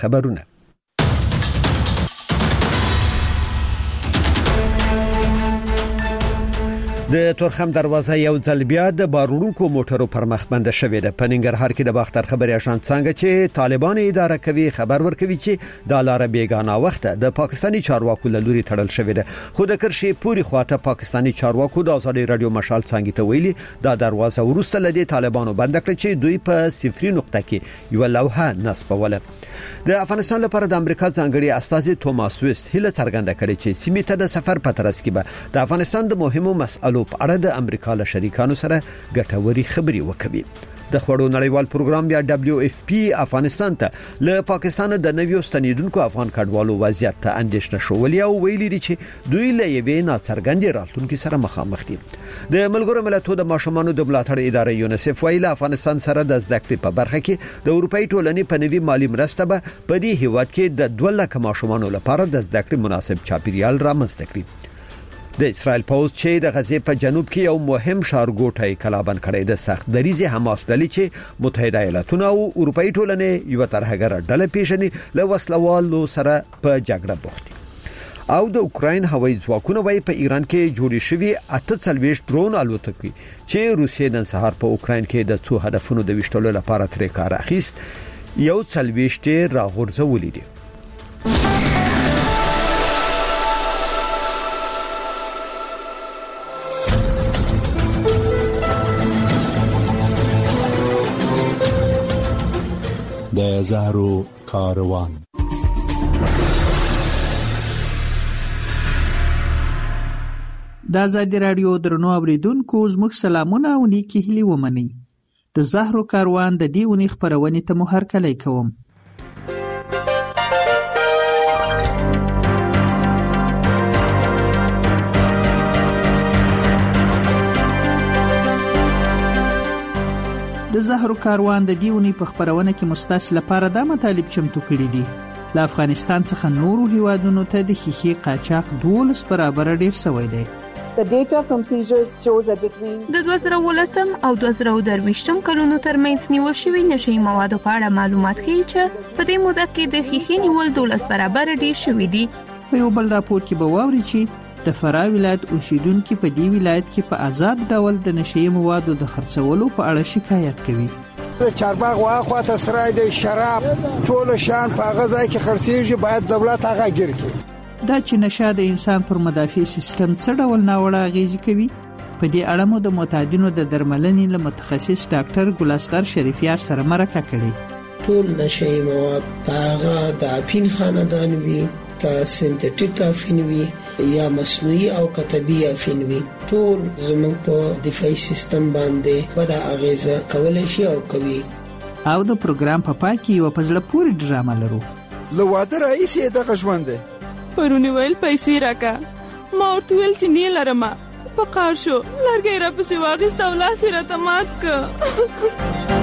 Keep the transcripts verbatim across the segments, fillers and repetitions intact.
خبرونه. د تورخم دروازه یو ځل بیا د بارونکو موټرو پر مخ بند شوې ده. په ننګرهار کې د باختر خبري آشان څنګه چې طالبان اداره کوي خبر ورکوي چې د لار بیگانه وخت د پاکستاني چارواکو له لوري تړل شوې ده. خو د کرشي پوری خواته پاکستاني چارواکو د ازادي رادیو مشال څنګه ته ویلي دا دروازه ورسته لدی طالبانو بند کړ چې دوی په صفري نقطه کې یو لوحه نصبوله. د افغانستان لپاره د امریکا ځانګړي استازي توماس ویست هله څرګنده کړې چې سیمې ته د سفر په ترڅ کې به د افغانستان د مهمو مسایلو په اړه د امریکا له شریکانو سره ګټوري خبري وکړي. د خبرو نړیوال پروګرام یا دبليو اف پی افغانستان ته له پاکستان د نویو ستنیدونکو افغان کډوالو وضعیت ته اندېښنه شولې او ویلي دي چې دوی له یوې ناڅرګندې راتلونکو سره مخامخ دي. د ملګرو ملتونو د ماشومانو د ملاتړ ادارې یونیسف ویل افغانستان سره د زده کړې په برخه کې د اروپאי ټولنې په نوي مالی مرسته به په دې هیواد کې د دوه لک ماشومانو لپاره د زده کړې مناسب چاپیریال رامنځته کړي. د اسرائیل پوز چې د غزې په جنوب کې یو مهم ښارګوټی کلابند کړی د سخت دریزه حماس ډلې چې متحده ایالاتونه او اروپאי ټولنې یو ترهګر ډله پیژني له وسلوالو سره په جګړه بوخت دي. او د اوکراین هوایي ځواکونه وايي په ایران کې جوړې شوی اته څلويشت درون الوتکې چې روسیې نن سهار په اوکراین کې د څو هدفونو د وشتلو لپاره ترې کار اخیست یو څلويشت راغورځولې دي. د زهرو کاروان. د آزادي رادیو درنو اوریدونکو زموږ سلامونه او نیکی هیلې ومنئ. د زهرو کاروان د دې اونۍ خبرونې ته مو هرکلی کوم. د زهرو کاروان د دیونی په خبرونه کې مستاس لپاره د مطالب چمتو کړي دي. له افغانستان څخه نورو هیوادونو ته د خیخي قاچاق دولس برابر ډیر شوی دی. The data from seizures shows that between د دوه زره ولسم او دوه زره درویشتم کلونو ترمنځ نیول شوی نشي موادو په اړه معلومات ښیي چې په دې موده کې د خیخي نیول دولس برابر ډیر شوی دي. په یو بل راپور کې به واوري چې د فراه ولایت اوسیدونکو په دې ولایت کې په آزاد ډول د نشي موادو د خرڅولو په اړه شکایت کوي. د چارباغ واخوا ته سرای د شراب ټول شان په غذا کې خرڅيږي باید دولت هغه ګیر کړي. دا چې نشه د انسان پر مدافع سیستم څه ډول ناوړه اغیزه کوي په دې اړه مو د معتادینو د درملنې له متخصص ډاکټر ګل اصغر شریفیار سره مرکه کړې. ټول نشي مواد هغه د اپین خاندان وی کا سنتټیک افین وی یا مصنوعي او کتبي افین وی ټول زموږ په دفاعي سیستم باندې بد اغیزه کولای شي او کوي. او د پروګرام په پای کې یو پزړه پوری ډرامه لرو. لو واده رئیس یې د غژوند پرونی ویل پیسې راکا ما ورته ویل چې نه لرم په قار شو لرګي را پسې واغست او لاس یې راته مات ک.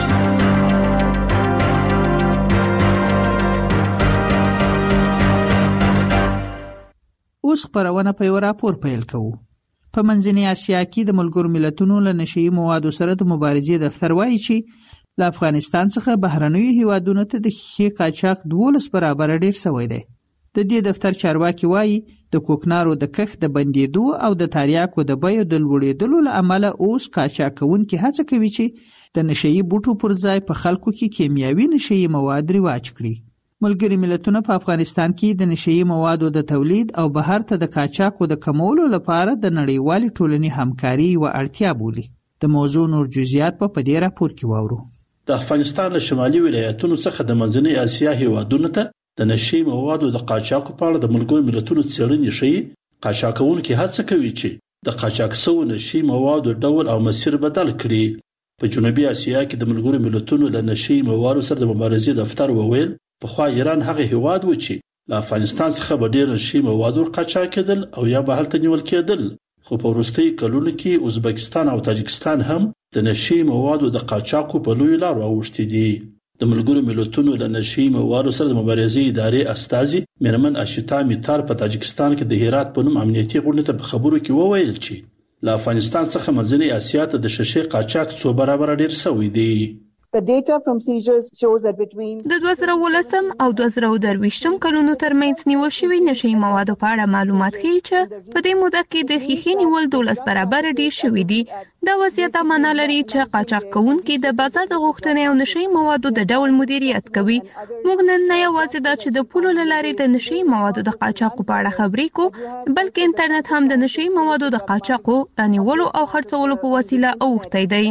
اوس خبرونه په یو راپور پیل کوو. په منځنۍ اسیا کې د ملګرو ملتونو له نشي موادو سره د مبارزې دفتر وایي چې له افغانستان څخه بهرنیو هیوادونو ته د خیخي قاچاق دولس برابر ډیر شوی دی. د دې دفتر چارواکي وایي د کوکنارو د کښ د بندیدو او د تاریاکو د بیو د لوړېدلو له امله اوس قاچاقونکي هڅه کوي چې د نشي بوټو پر ځای په خلکو کې کیمیاوي نشي مواد رواج کړي. ملګري ملتونه په افغانستان کې د نشي موادو د تولید او بهر ته د قاچاقو د کمولو لپاره د نړیوالې ټولنې همکاري او اړتیا بولي. د موضوع نور جزئیات په دې راپور کې واورو. د افغانستان له شمالي ولایتونو څخه د منځنۍ اسیا هیوادونو ته د نشي موادو د قاچاقو په اړه د ملګرو ملتونو څېړنې ښيي قاچاقونکي هڅه کوي چې د قاچاق شوو نشي موادو ډول او مسیر بدل کړي. په جنوبي اسیا کې د ملګرو ملتونو له نشي موادو سره د مبارزې دفتر وویل پخوا ایران هغه هیواد و چې له افغانستان څخه به ډېر نشي موادو قاچاق کېدل او یا به هلته نیول کېدل. خو په وروستیو کلونو کې ازبکستان او تاجکستان هم د نشي موادو د قاچاقو په لویو لارو اوښتي دي. د ملګرو ملتونو له نشي موادو سره د مبارزې ادارې استازي میرمن اشتا میتار په تاجکستان کې د هرات په نوم امنیتي غونډې ته په خبرو کې وویل چې له افغانستان څخه منځنۍ اسیا ته د شیشې قاچاق څو برابر ډیر شوی دی. The data from seizures shows that between د دوه زره ولسم او دوه زره درویشتم کلونو ترمنځ نیول شوي نشي موادو په اړه معلومات ښیي چې په دې موده کې د ښیښې نیول دولس برابر ډیر شوي دي. دا وضعیت معنا لري چې قاچاق کوونکي د بازار د غوښتنې او نشي موادو د ډول مدیریت کوي. موږ نن نه یوازې دا چې د پولو له لارې د نشي موادو د قاچاقو په اړه خبرې کوو، بلکې انټرنیټ هم د نشي موادو د قاچاقو رانیولو او خرڅولو په وسیله اوښتی دی.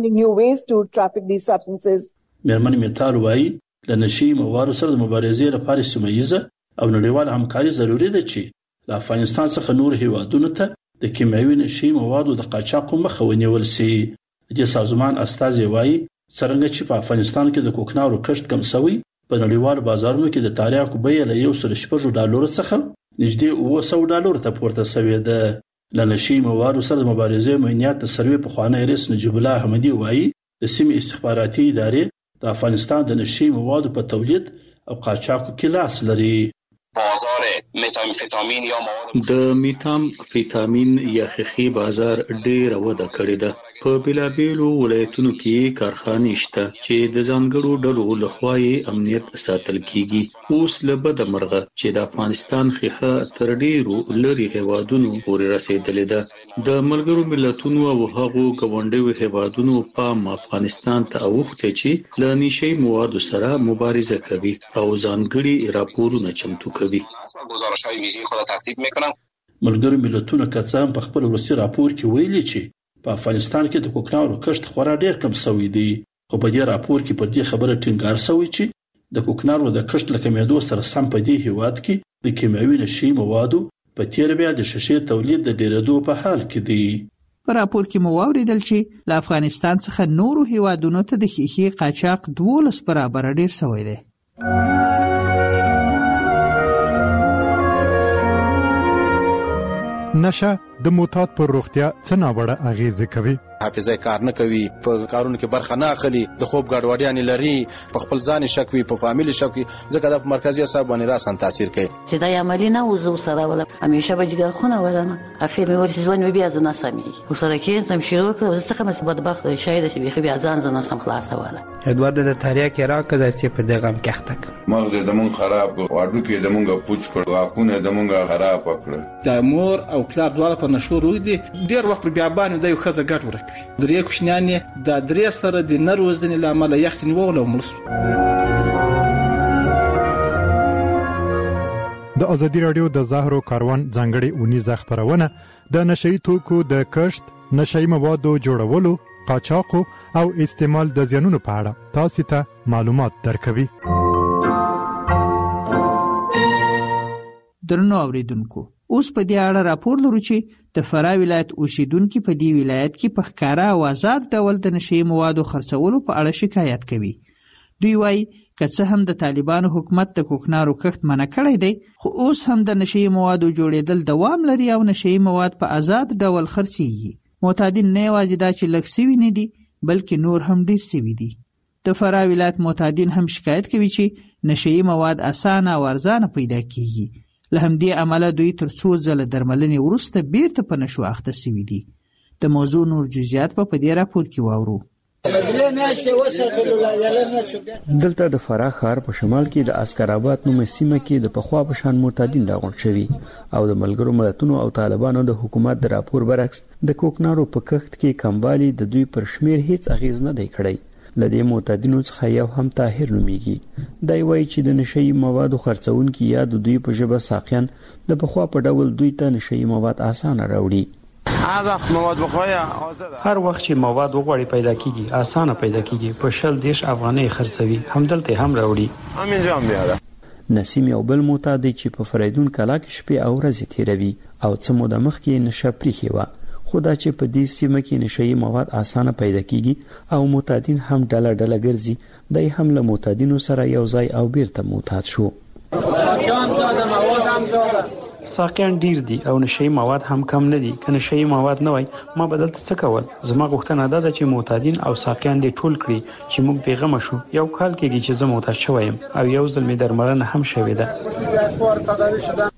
مېرمن میتال وایي د نشي موادو سره د مبارزې لپاره سیمه ییزه او نړیواله همکاري ضروري ده چې له افغانستان څخه نور هیوادونو ته د کیمیاوي نشي موادو د قاچاقو مخه ونیول شي. د سازمان استازي وایي څرنګه چې په افغانستان کې د کوکنارو کښت کم شوی، په نړیوالو بازارونو کې د تریاکو بیه له یو سل شپږ ډالرو څخه نږدې اوه سوه ډالرو ته پورته شوې ده. له نشي موادو سره د مبارزې امنیت د سروې پخوانی رئیس نجیب الله احمدي وایي د سیمې استخباراتي ادارې د افغانستان د نشي موادو په تولید او قاچاقو کې لاس لري. بازار متامفیتامین یا مواد د میتامفیتامین یا خخي بازار ډېر وده کړې ده. په بلابېلو ولایتونو کې کارخانې شته چې د ځانګړو ډلو لخوا یې امنیت ساتل کیږي. اوس له بده مرغه چې د افغانستان خخه تر ډېرو لري هیوادونو پورې رسیدلې ده. د ملګرو ملتونو او هغو ګاونډیو هیوادونو پام افغانستان ته اوښتی چې له نشي موادو سره مبارزه کوي او ځانګړي راپورونه چمتو کوي. گزارش‌های ویژه خود ترتیب می‌کنم. ملګرو ملتونو کڅام په خپل وروستي راپور کې ویلي چې په افغانستان کې د کوکنارو کښت خورا ډیر کم شوی دی، خو په دې راپور کې پر دې خبره ټینګار شوی چې د کوکنارو د کښت له کمیدو سره سم په دې هیواد کې د کیمیاوي نشي موادو په تیر بیا د شیشې تولید د ډیرېدو په حال کې دی. په راپور کې مو واوریدل چې له افغانستان څخه نورو هیوادونو ته د ښیښې قاچاق دولس برابر ډیر شوی دی. نشه د معتاد پر روغتیا څه ناوړه اغیزه کوي. حافظه کار نه کوي، په کارونو کې برخه نه اخلي، د خوب ګډوډیاں لري، په خپل ځان شک وي، په فامیل شک وي، ځکه د مرکزی اعصاب باندې راسن تاثیر کوي. چې دا عملی نه وزو سره ولا همیشه بجګر خونه ولنه اخر مې ورته ځوان بیا ځنه سمي وسره کې سم شروع کړ، ځکه مې بدبخت شاید چې بیا بیا ځان ځنه سم خلاصه ولا ادوار د تاریخ کې راکړه چې په دغه کښتک مغز د مون خراب واړو کې د مونږه پوچ کړ، واکونه د مونږه خراب کړ. د مور او پلار دواړه په نشو روي دي، ډیر وخت بیا باندې د یو خزه ګټ ورکوي. درې کوشنیان د درې سره د نروزنې لامل یخت نیول او مړ. د ازادي رادیو د زهرو کاروان ځانګړي اونیزه خبرونه د نشئی توکو د کښت، نشئی موادو جوړولو، قاچاقو او استعمال د زیانونو په اړه تاسو ته معلومات درکوي. درنو اوریدونکو، اوس په دې اړه راپور لرو چې د فراه ولایت اوسیدونکو په دې ولایت کې په ښکارا او آزاد ډول د نشي موادو خرڅولو په اړه شکایت کوي. دوی وایي که څه هم د طالبانو حکومت د کوکنارو کښت منع کړی دی، خو اوس هم د نشي موادو جوړېدل دوام لري او نشي مواد په آزاد ډول خرڅېږي. معتادین نه یوازې دا چې لږ سوي نه دي، بلکې نور هم ډیر سوي دي. د فراه ولایت معتادین هم شکایت کوي چې نشي مواد اسانه او ارزانه پیدا کیږي. له همدې امله دوی تر څو ځله درملنې وروسته بیرته په نشو اخته شوي دي. د موضوع نور جزئیات په دې راپور کې واورو. دلته د فراه ښار په شمال کې د عسکرآباد نومه سیمه کې د پخوا په شان معتادین راغونډ شوي او د ملګرو ملتونو او طالبانو د حکومت د راپور برعکس د کوکنارو په کښت کې کموالی د دوی پر شمیر هیڅ اغیز نه دی کړی. لدې معتادینو څخه یو هم طاهر نومیږي. دا وایي چې د نشئی موادو خرڅونکي یا د دوی په ژبه ساقیان د پخوا په ډول دوی ته نشئی مواد اسانه راوړي. هر وخت چې مواد وغواړي پیدا کیږي، اسانه پیدا کیږي، په شل دیش افغانۍ خرڅوي، همدلته هم راوړي. امین جام بیا نسیم یو بل معتاد چې په فریدون کلا کې شپې او ورځې تیروي او څه موده مخکې نشه پریښې وه، خو دا چې په دې سیمه کې نشئی مواد اسانه پیدا کیږي او معتادین هم ډله ډله ګرځي، دای هم له معتادینو سره یو ځای او بیرته معتاد شو. ساقیان ډیر دي او نشئی مواد هم کم نه دي. که نشئی مواد نه وای ما بدل څه کول. زما غوښتنه ده چې معتادین او ساقیان دې ټول کړي چې موږ پیغام شو. یو کال کېږي چې زه معتاد شوم او یو ځل می درملنه هم شوې ده.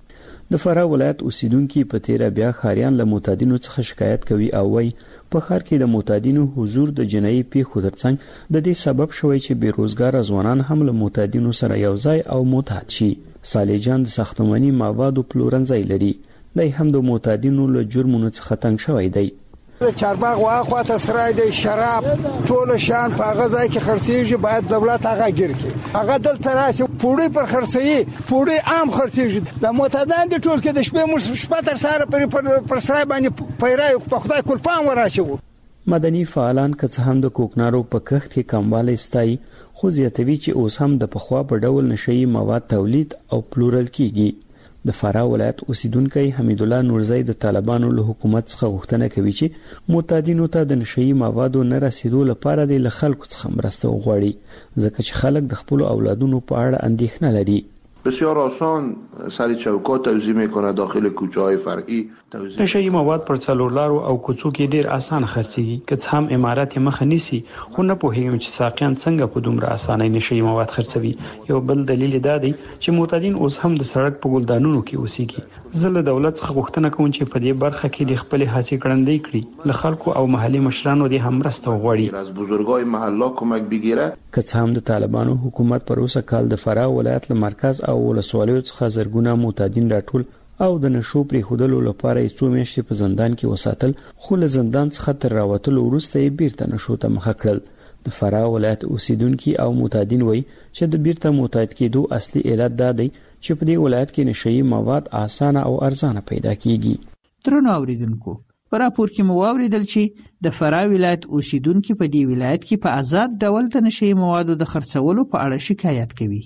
د فراه ولایت اوسیدونکو په تیره بیا خاریان له معتادینو څخه شکایت کوي او وایي په ښار کې د معتادینو حضور د جنایي پیښو ترڅنګ د دې سبب شوی چې بیروزګار ځوانان هم له معتادینو سره یو ځای او معتاد شي. صالح جان د ساختماني موادو پلورنځی لري، دی هم د معتادینو له جرمونو څخه تنګ شوی دی. چارباغ واخواته سرای د شراب ټول شان په هغه ځای کې خرڅېږي، باید دولت هغه ګیر کړي. هغه دلته راسي پوړی پر خرڅوي، پوړی عام خرڅېږي. د معتادان د ټول کې د شپې موږ شپه تر سهاره پر پر سرای باندې پیرای په خدای کول پام وراشو. مدني فعالان که څه هم د کوکنارو په کښت کې کموالی ستایي، خو زیاتوي چې اوس هم د پخوا په ډول نشئی مواد تولید او پلورل کیږي. د فراه ولایت اوسیدونکو حمید الله نورزی د طالبانو له حکومت څخه غوښتنه کوي چې معتادینو ته د نشئی موادو نه رسیدو لپاره د خلکو څخه مرسته وغواړي، ځکه چې خلک د خپل اولادونو په اړه اندېښنه لري. بسیار آسان سر چوکات توزیع میکنه، داخل کوچه های فرعی توزیع. نشئی مواد پر څلورلارو او کوڅو کې ډیر اسان خرڅيږي، که څه هم امارات مخه نیسي، خو نه پوهیږم چې ساقيان څنګه په دومره اسانۍ نشئی مواد خرڅوي. یو بل دلیل دا دی چې معتادین اوس هم د سړک په ګلدانونو کې اوسېږي. زه له دولت څخه غوښتنه کوم چې په دې برخه کې د خپل هڅې کړندې کړي، له خلکو او محلي مشرانو د هم مرسته وغواړي. از بزرگای محله کمک بگیره. که څه هم د طالبانو حکومت پر اوسه کال د فراه ولایت له مرکز او ولسوالیو څخه زرګونه معتادین راټول او د نشو پرې خودلو لپاره یې څو میاشتې په زندان کې وساتل، خو له زندان څخه تر راوتلو وروسته یې بیرته نشو ته مخه کړل. د فراه ولایت اوسیدونکو او معتادین وایي چې د بیرته معتاد کېدو اصلي علت دا دی چې په دې ولایت کې نشئی مواد اسانه او ارزانه پیدا کیږي. درنو اوریدونکو، په راپور کې مو واوریدل چې د فراه ولایت اوسیدونکو په دې ولایت کې په آزاد ډول د نشئی موادو د خرڅولو په اړه شکایت کوي.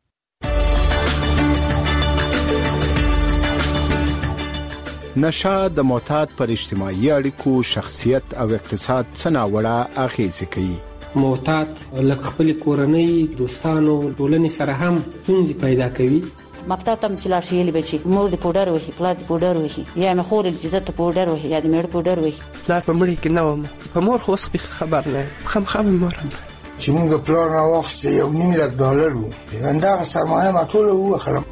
نشه د معتاد پر اجتماعي اړیکو، شخصیت او اقتصاد څه ناوړه اغیزې کوي. معتاد لکه خپل کورنۍ، دوستانو، ټولنې سره هم ستونزې پیدا کوي. مکتب ته چې لاړ شي یلی بچي مور د پودر وهي، پلار د پودر وهي، یا مې خور د عزت پودر وهي، یا د مېړه پودر وهي. پلار په مړي کې نه وم، په مور خو اوس خبر نه خم خم مور هم چې موږ پلار نه وخت یو نیم لک ډالر وو، همدغه سرمایه ما ټول واخلم.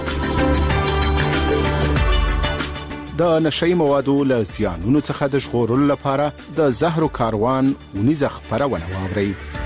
د نشئی موادو له زیانونو څخه د ژغورلو لپاره د زهرو کاروان ونیزه خپرونه واورئ.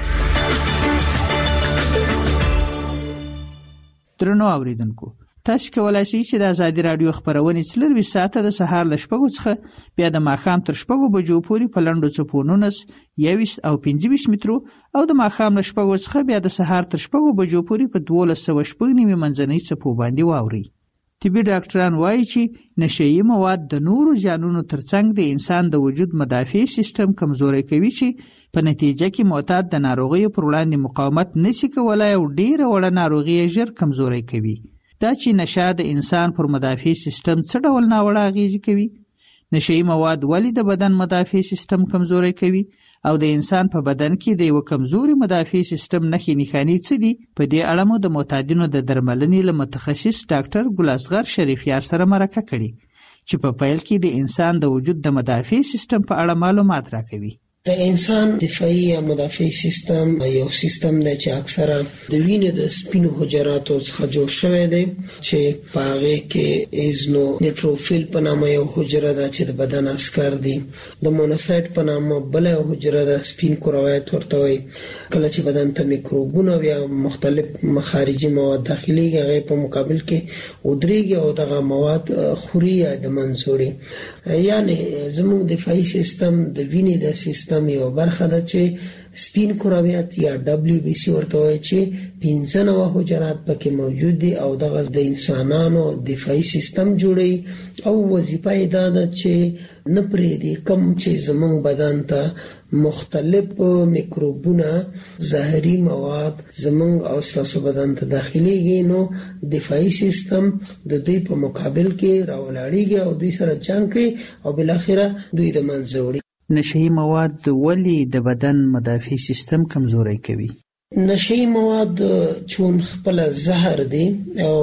درنو اوریدونکو، تاسو کولای شئ چې د ازادي رادیو خبرونه څلور ساعته د سهار ل شپږو څخه بیا د ماښام تر شپږو بجو پورې په لنډو څپونو یویشت او پنځه مترو او د ماښام ل شپږو څخه بیا د سهار تر شپږو بجو پورې په دولس سوه شپږ نیمې منځنۍ څپو باندې واورئ. طبي ډاکټران وایي چې نشئی مواد د نورو ژانونو ترڅنګ د انسان د وجود مدافع سیستم کمزوري کوي، چې په نتیجه کې معتاد د ناروغیو پر وړاندې مقاومت نشي کولای او ډیره وړه ناروغي ژر کمزوري کوي. دا چې نشه د انسان پر مدافع سیستم څه ډول ناوړه اغیزې کوي. نشئی مواد ولې د بدن مدافع سیستم کمزوري کوي او د انسان په بدن کې د یو کمزوري مدافع سیستم نښې نښانې څه دي؟ په دې اړه مو د معتادینو د درملنې له متخصص ډاکټر ګل اصغر شریفیار سره مرکه کړې، چې په پیل کې د انسان د وجود د مدافع سیستم په اړه معلومات راکوي. د انسان دفاعي یا مدافع سیستم یو سیستم دی چې اکثرا د وینې د سپینو حجراتو څخه جوړ شوی دی، چې په هغه کې ایزنو نیټروفیل په نامه یو حجره ده چې د بدن عسکر دي، د مونوسایت په نامه بل یو حجره ده سپین کرویات ورته وایي. کله چې بدن ته میکروبونه یا مختلف خارجي مواد داخليږي، هغه په مقابل کې ودرېږي او دغه مواد خوري یا د منځوري. یعنی زموږ دفاعي سیستم د وینې د سیستم یو برخه ده چې سپین کرویات یا دبلیو بی سی ورته وایي، چې پنځه نوع حجرات پکې موجود دي او دغه د انسانانو دفاعي سیستم جوړي او وظیفه یې دا ده چې نه پرېږدي کوم چې زموږ بدن ته مختلف میکروبونه زهري مواد زموږ او ستاسو بدن ته داخليږي، نو دفاعي سیستم د دوی په مقابل کې راولاړیږي او دوی سره جنگ کوي او بالاخره دوی د منځه وړي. نشئی مواد ولې د بدن مدافع سیستم کمزوري کوي؟ نشئی مواد چون خپل زهر دي او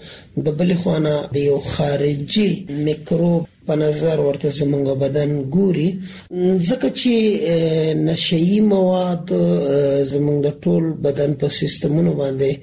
د بل خوانه د یو خارجي میکروب په نظر ورته زموږ بدن ګوري، ځکه چې نشئی مواد زموږ د ټول بدن په سیستمونو باندې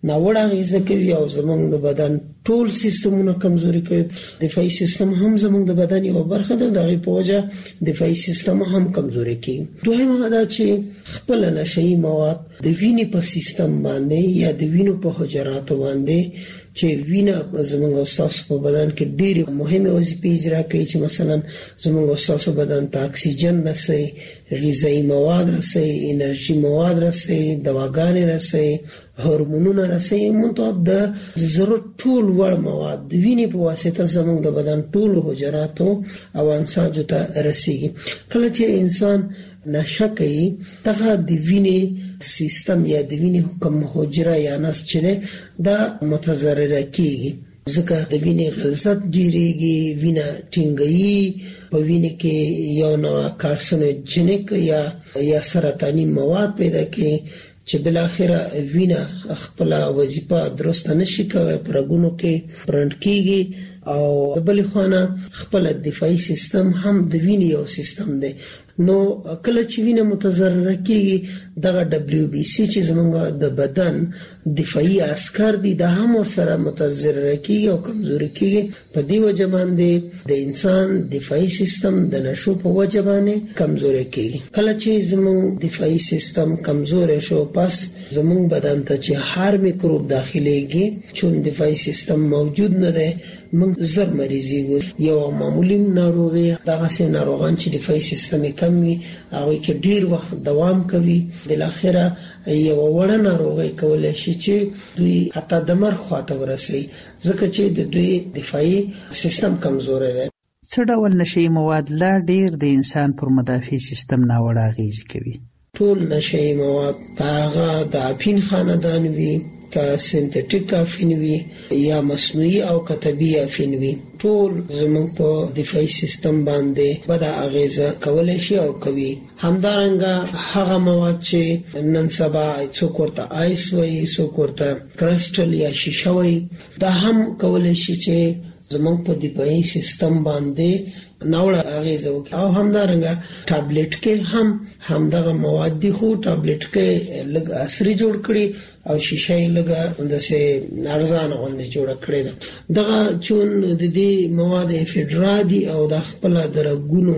ناوړه اغیزه کوي او زموږ د بدن ټول سیستمونه کمزوري کوي. دفاعي سیستم هم زموږ د بدن یو برخه ده، دغه په وجه دفاعي سیستم هم کمزوري کوي. دویمه دا چې خپل نشئی مواد د وینې په سیستم باندې یا د وینو په حجراتو باندې چې وینه زموږ استاسو په بدن کې ډېری مهمه وظیفې اجرا کوي، چې مثلا زموږ استاسو بدن ته اکسیجن رسوي، غذایی مواد رسوي، انرژي مواد رسوي، دواګانې رسوي، هورمونونه رسوي، منتها د ضرورت ټول وړ مواد د وینې په واسطه زموږ د بدن ټول حجراتو او انساجو ته رسیږي. کله چې انسان نشه کوي دغه د وینې سیستم یا د وینې کوم حجره یا نس چې ده دا متضرر کیږي، ځکه د وینې غلظت ډیریږي، وینه ټینګي، په وینې کې یو نوع کارسینوجنیک یا یا سرطاني مواد پیدا کوي چې بل اخره وینه خپل وظیفه درست نشي کوي، پرګونو کې برند کیږي او بل خوانه خپل دفاعي سیستم هم د وینې یو سیستم دی. نو کله چې وینه متضرر کیږي دغه دبلیو بی سی چې زمونږ د بدن دفاعي عسكر دي دا هم سره متضرر کیږي او کمزوري کیږي. په دې وجه باندې د انسان دفاعي سیستم د نشو په وجه باندې کمزوري کیږي. کله چې زمونږ دفاعي سیستم کمزوري شو پس زمونږ بدن ته چې هر میکروب داخليږي چون دفاعي سیستم موجود نه ده موږ زر مریضي وو. یو معمولی ناروغي دغه سه ناروغان چې دفاعي سیستم کمی او کې ډیر وخت دوام کوي بل اخره یو وړه ناروغي کولای شي چې دوی حتی د مرګ خواته ورسي ځکه چې د دوی دفاعي سیستم کمزور دی. څه ډول نشئی مواد لا ډیر د انسان پر مدافع سیستم ناوړه اغیزه کوي؟ ټول نشئی مواد هغه د اپین خاندان وي، کا سنتټیک افین وي یا مصنوعي او کتبي افین وي، ټول زموږ په دفاعي سیستم باندې بد اغیزه کولای شي او کوي. همدارنګه هغه مواد چې نن سبا څوک ورته آیس وایي، څوک ورته کرسټل یا شیشه وایي، دا هم کولای شي چې زموږ په دفاعي سیستم باندې ناوړه اغیزه وکړي. او همدارنګه ټابلیټ کې هم همدغه مواد دي، خو ټابلیټ کې لږ عصري جوړ کړي او شیشه یې لږه اندسه ارزانه غوندې جوړ کړي ده. دغه چون د دې مواد افیډرا دي او د خپل درګونو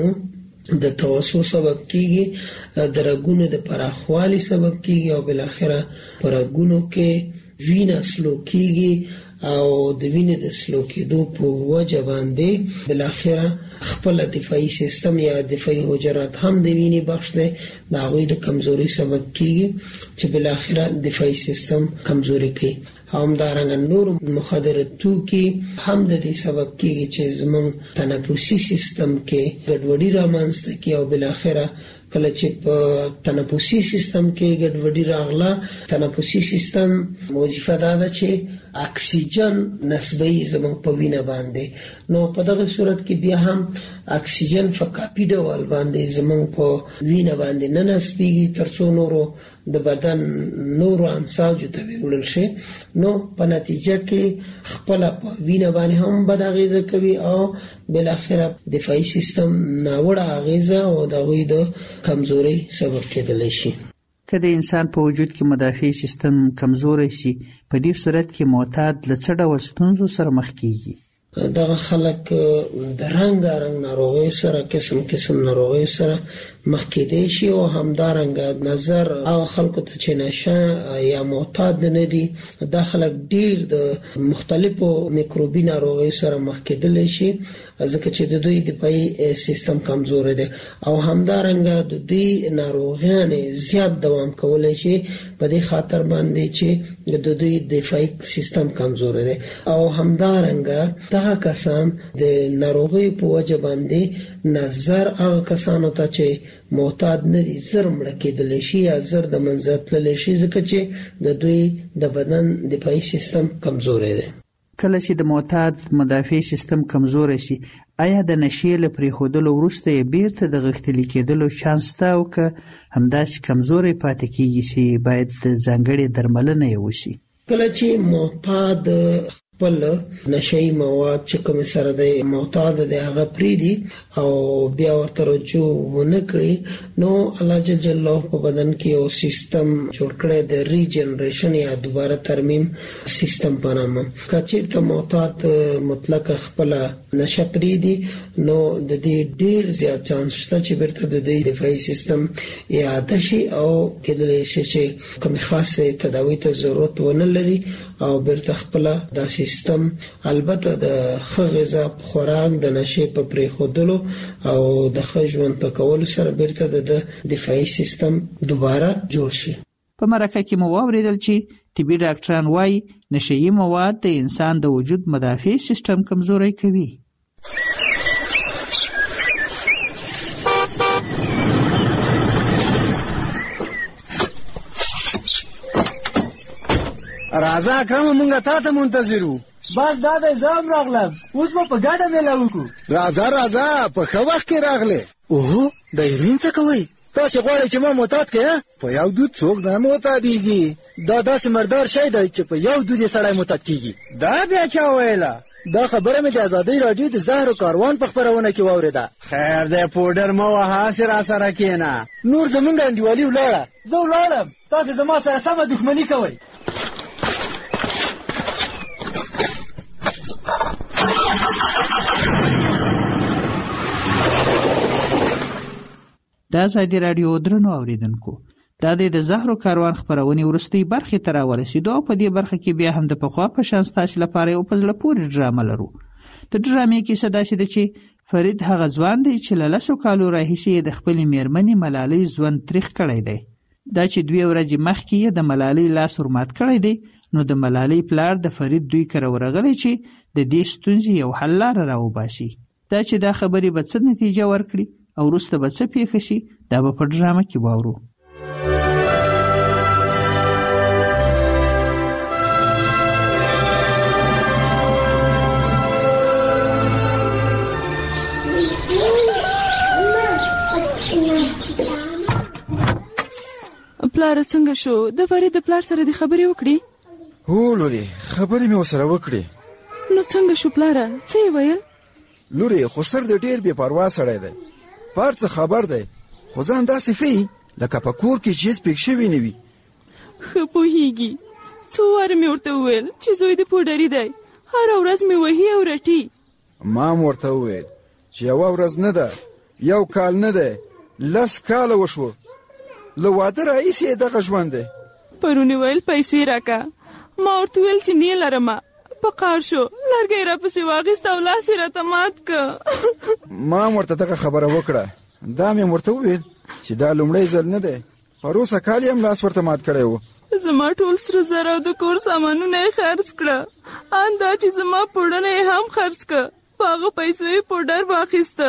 د توسو سبب کیږي، درګونو د پراخوالي سبب کیږي او بل اخره پرګونو کې وینه سلو کیږي او د وینې د سلو کېدو په وجه باندې بل اخره خپل دفاعي سیستم یا دفاعي حجرات هم د وینې بخش دی، دا غوي د کمزوري سبب کیږي چې بل اخره دفاعي سیستم کمزوري کوي. همدارنګه نور مخدر توکي هم د دې سبب کیږي چې زموږ تنفسي سیستم کې ګډوډي رامنځته کوي او بل اخره کله چې په تنفسي سیستم کې ګډوډي راغله، تنفسي سیستم وظیفه ده چې اکسیجن نسبی زموږ په وینه باندې، نو په دغه صورت کې بیا هم اکسیجن فقاپی ډول باندې زموږ په وینه باندې نه نسبیږي ترڅو نورو د بدن نورو انساجو ته وړل شي. نو په نتیجه کې خپل په وینه باندې هم بد اغیزه کوي او بل اخره دفاعي سیستم ناوړه اغیزه او د وې د کمزوري سبب کېدل شي. که د انسان په وجود کې مدافع سیستم کمزوري شي په دې صورت کې معتاد له څه ډول ستونزو سره مخ کیږي؟ دغه خلک د رنګارنګ ناروغي سره قسم قسم ناروغي سره مخ کېدای شي او همدارنګه نظر او خلکو ته چې نشه یا معتاد نه دي د خلک ډیر د مختلفو میکروبي ناروغي سره مخ کېدل شي ځکه چې د دوی دفاعي سیستم کمزور دی او همدارنګه د دوی ناروغیان زیات دوام کولای شي په دې خاطر باندې چې د دوی دفاعي سیستم کمزور دی او همدارنګه دا کسان د ناروغي په وجه باندې نظر هغه کسانو ته چې معتاد نه دي زر مړه کېدل شي یا زر د منځه تللی شي ځکه چې د دوی د بدن دفاعي سیستم کمزور دی. کله چې د معتاد مدافع سیستم کمزور شي آیا د نشې له پریښودلو وروسته یې بیرته د غښتلي کېدلو چانس شته او که همداسې کمزوری پاتې کېږي چې باید ځانګړې درملنه یې وشي؟ کله چې معتاد بل نشئی مواد چې کوم سره د معتاد د هغه پریدي او بیا ورته رجوع ونه کړي نو الله جل جلاله په بدن کې یو سیستم جوړ کړی د ریجنریشن یا دوباره ترمیم سیستم په نامه. کچې ته معتاد مطلق خپل نشه پریدي نو د دې ډیر زیات چانس شته چې بیرته د دې دفاعي سیستم اعاده شي او کېدلی شي چې کوم خاصه تداوی ته ضرورت ونه لري او بیرته خپل د سیستم البته د غذا خوراک د نشې په پریښودلو او د ژوند په کولو سره بیرته د دفاعي سیستم دوباره جوړ شي. په مرکه کې مو واوریدل چې طبي ډاکټران وايي نشئی مواد د انسان د وجود مدافع سیستم کمزوري کوي. راځه اکرم مونږه تا ته منتظر وو. بس دا د زام راغلم اوس به په ګډه میله وکړو. راځه راځه په ښه وخت کې راغلې. اوهو د هیروین څه کوئ؟ تاسې غواړئ چې ما معتاد کړې؟ په یو دود څوک نه معتادېږي. دا داسې مردار شی دی چې په یو دود یې سړی معتاد کېږي. دا بیا چا ویله؟ دا خبره مې د ازادۍ راډیو د زهر کاروان په خپرونه کې واورېده. خیر دی پوډر مه وهه هسې راسره کښېنه. نور زمونږ انډیوالي ولاړه. زه ولاړم تاسې زما سره سمه دښمني کوئ. د ازادي راډیو درنو اوریدونکو دا د زهرو کاروان خبرونې ورستۍ برخې ته راورسېدو او په دې برخه کې بیا هم د پخوا په شان ستاسو لپاره یو په زړه پورې ډرامه لرو. د ډرامې کیسه داسې ده چې فرید هغه ځوان دی چې له لسو کالو راهیسې د خپلې میرمنې ملالۍ ژوند تریخ کړی دی. دا چې دوې ورځې مخکې یې د ملالۍ لاس ورمات کړی دی نو د ملالۍ پلار د فرید دوی کره ورغلی چې د دې ستونزې یو حل لاره راوباسي. دا چې دا خبرې به څه نتیجه ورکړي او وروسته به څه پیښه شي دا به په ډرامه کې واورو. پلار څنګه شو؟ د فرید د پلار سره د خبرې وکړي؟ هو لوري خبرې مې وسره وکړي. نو څنګه شو پلاره؟ څه یې ویل؟ لوري خو سر د ډیر بې پروا سړی دی. پار څه خبر دی خو ځان داسې ښیي لکه په کور کې چیز پېښ شوي نه وي. ښه پوهېږي. څو واره مې ورته وویل چې زوی د پوډري دی. هره ورځ مې وهي او رټي. ما هم ورته وویل چې یوه ورځ نه ده یو کال نه دی لس کاله وشوه له واده راهیسې دغه ژوند دی. پرون یې ویل پیسې راکه. ما ورته ویل چې نه یې لرمه. په قار شو لرګی راپسې واخیست او لاس یې راته مات که. ما هم ورته دغه خبره وکړه. دا مې ورته وویل چې دا لومړی ځل نه دی. پروسه کال یې هم لاس ورته مات کړی و. زما ټول سره زر او د کور سامانونه یې خرڅ کړه. ان دا چې زما پوډرونه یې هم خرڅ کړه. په هغه پیسو یې پوډر واخیسته.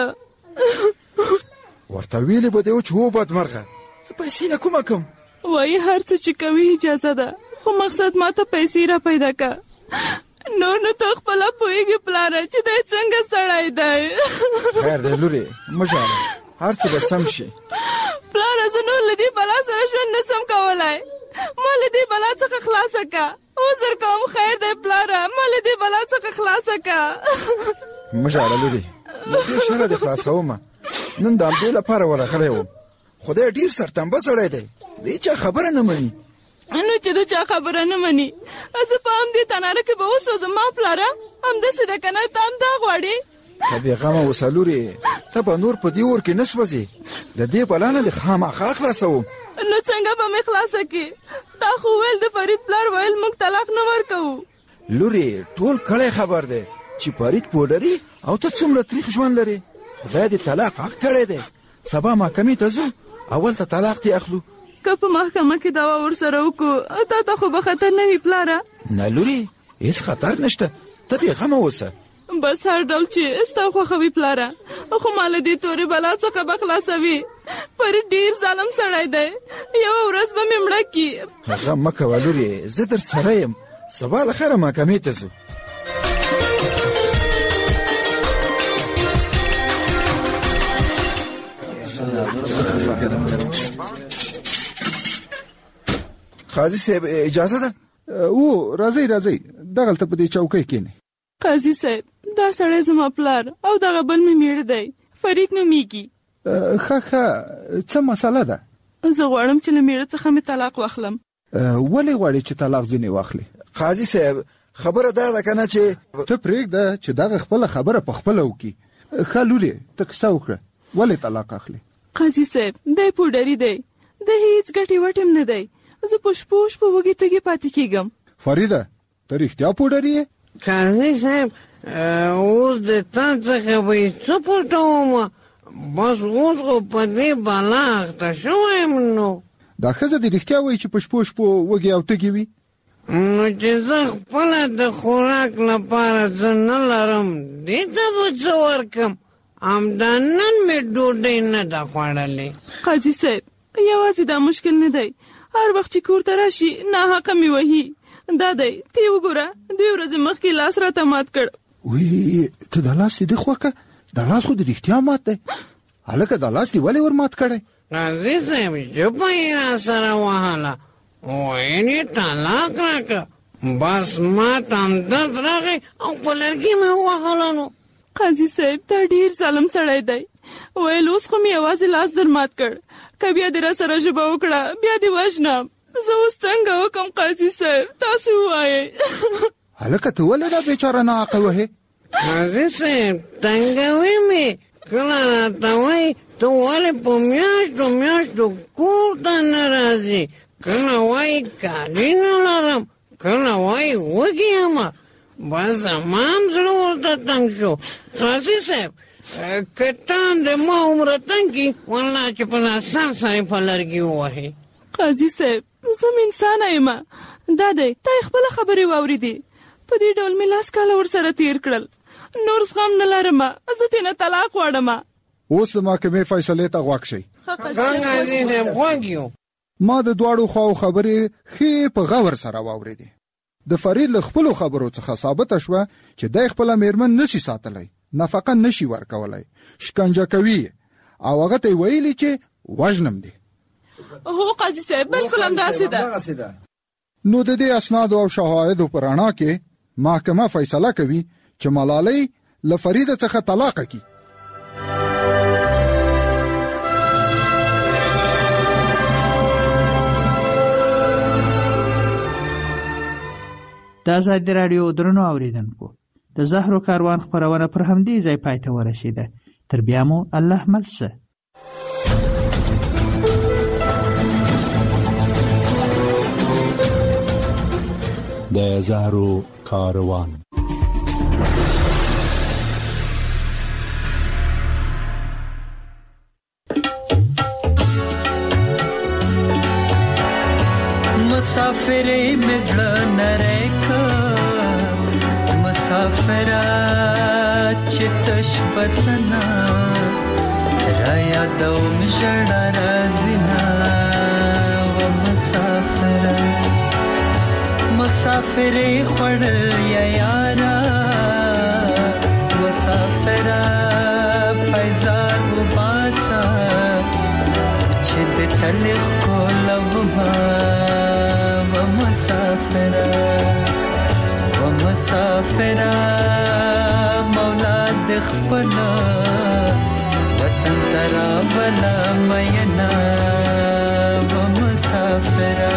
ورته ویلې به دی و چې هو بدمرغه زه پیسې نه کومه کم. وایي هر څه چې کوي اجازه ده خو مقصد ما ته پیسې را پیدا که. نو نو ته خپله پوهېږي پلاره چې دی څنګه سړی دی. خیر دی لورې مه ژاړه هر څه به سم شي. پلاره زه نور له دې بلا سره ژوند نه سم کولی. ما له دې بلا څخه خلاصه که. عذر کوم خیر دی پلاره ما له دې بلا څخه خلاصه که. مه ژاړه لورې له دې شره دې خلاصومه. نن د همدې لپاره ورغلی وم. خدای ډېر سرتنبه سړی دی. دې چا خبره نه مني. نو چې د چا خبره نه مني زه په همدې تناره کې به وسوځم. ما پلاره همداسې ده که نه ته هم دا غواړې؟ ته بېغمه اوسه لورې ته به نور په دې اور کې نه سوځې. د دې بلا نه دې خامخا خلاصوم. نو څنګه به مې خلاصه کړې؟ تا خو ویل د فرید پلار ویل موږ طلاق نه ورکوو. لورې ټول کړی خبر دی چې فرید پوډري او ته څومره تریخ ژوند لرې. خدای دې طلاق حق کړی دی. سبا محکمې ته ځو اول ته طلاق دې اخلو. که په محکمه کې دعوا ورسره وکړو تا ته خو به خطر نه وي پلاره؟ نه لورې هېڅ خطر نشته ته بېغمه اوسه. بس هر ډول چې ستا خوښوي پلاره خو ما له دې تورې بلا څخه به خلاصوي. فرید ډېر ظالم سړی دی. یوه ورځ به مې مړه کي. غم مه کوه لورې زه در سره یم. سبا له خیره محکمې ته ځو. قاضي صاحب اجازه ده؟ او راځي راځي دغلته په دې چوکۍ کېنه. قاضي صاحب دا سړی زما پلار او دغه بل مې میړه دی، فرید نومیږي. ښه ښه څه مسله ده؟ زه غواړم چې له میړه څخه مې طلاق واخلم. ولې غواړې چې طلاق ځینې واخلې؟ قاضي صاحب خبره دا ده کنه چې ته پرېږده چې دغه خپله خبره په خپله وکړي. ښه لورې ته کیسه وکړه، ولې طلاق اخلې؟ قاضي صاحب دی پوډري دی، د هیڅ ګټې وټم نه دی، زه په شپو شپو وږې تږې پاتې کېږم. فریده ته رښتیا پوډري یې؟ قاضي صاحب اوس د تا څخه به یې څه پټوم، بس اوس خو په دې بلا اخته شوی یم. نو دا ښځه دې رښتیا وایي چې په شپو شپو وږې او تږې وي؟ نو چې زه خپله د خوراک لپاره څه نه لرم، دې ته به څه ورکم؟ همدا نن مې ډوډۍ نه ده خوړلې. قاضي صاحب یوازې دا مشکل نه دی، هر وخت چې کور ته راشي ناحقه مې وهي. دا دی ته یې وګوره، دوی ورځې مخکې لاس راته مات کړ. وی ته دا لاس دې خوکه، دا لاس خو د رښتیا مات دی. هلکه دا لاس دې ولې ور مات کړی؟ قاضي صاحب ژبه یې را سره وهله، ویل یې طلاق راکړه، بس ما ته هم درد راغی او په لرګي مې ووهله. نو قاضي صاحب دا ډېر ظالم سړی دی، ویل اوس خو مې یوازې لاس در مات کړ، که بیا دې را سره ژبه وکړه بیا دې وژنم. زه اوس څنګه وکړم قاضي صاحب تاسو ووایئ. هلکه ته ولې دا بیچاره ناحقه وهې؟ قاضي صاحب تنګوي مې، کله راته وایي ته ولې په میاشتو میاشتو کور ته نه راځې، کله وایي کالي نه لرم، کله وایي وږې یم. بس زما هم زړه ورته تنګ شو. قاضي صاحب که ته هم د ما عمره تنګ کړي، والله چې په ناسم سره په لرګي ووهې. قاضي صاحب زه م انسانه یم، دا دی تا یې خپله خبرې واورېدې، په دې ډول مې لاس کاله ورسره تېر کړل، نور زغم نه لرم، زه ترېنه طلاق غواړم. اوس د محکمې فیصلې ته غوږ شئ. ما د دواړو خواو خبرې ښې په غور سره واورېدې. د فرید له خپلو خبرو څخه ثابته شوه چې دی خپله میرمن نشي ساتلی، نفقه نشي ورکولی، شکنجه کوي او هغه ته یې ویلي چې وژنم دی. هو قاضي صاحب بلکل همداسې ده. نو د دې اسنادو او شواهدو په رڼا کې محکمه فیصله کوي چې ملالۍ له فریده څخه طلاق کړي. د ازادي راډیو درنو اوریدونکو، د زهرو کاروان خپرونه پر همدې ځای پای ته ورسیده. تر بیا مو الله ملسه. د زهرو کاروان. مسافرې مې زړه نری کړ، مسافره چې تش وطنه رایادوم ژړا راځينه. و مسافره مسافرې خوړل یا یارا، مسافره پیزار وباسه چې د تلخ کولوما. مسافره مولا د خپل وطن ترا بلا مینا. و مسافره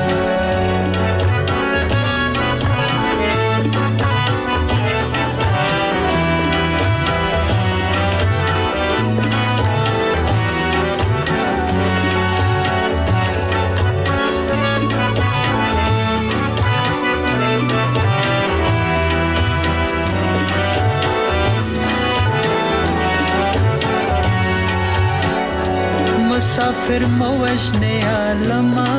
مسافر موجنه عالما،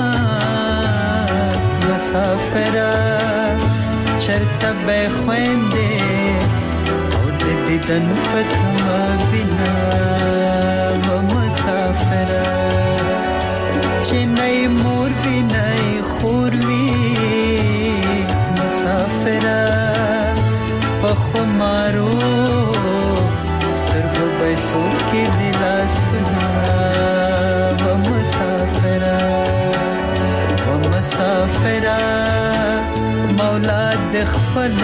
مسافره چرته به خويندې او د دیدن پتما بنا. و مسافره چې نه مور وی نه خور وی، مسافره په خمارو سترګو پیسو کې دلاسونه. مسافره مولا د خپل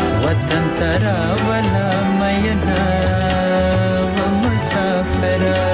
وطن ترا ولا مېنا و مسافر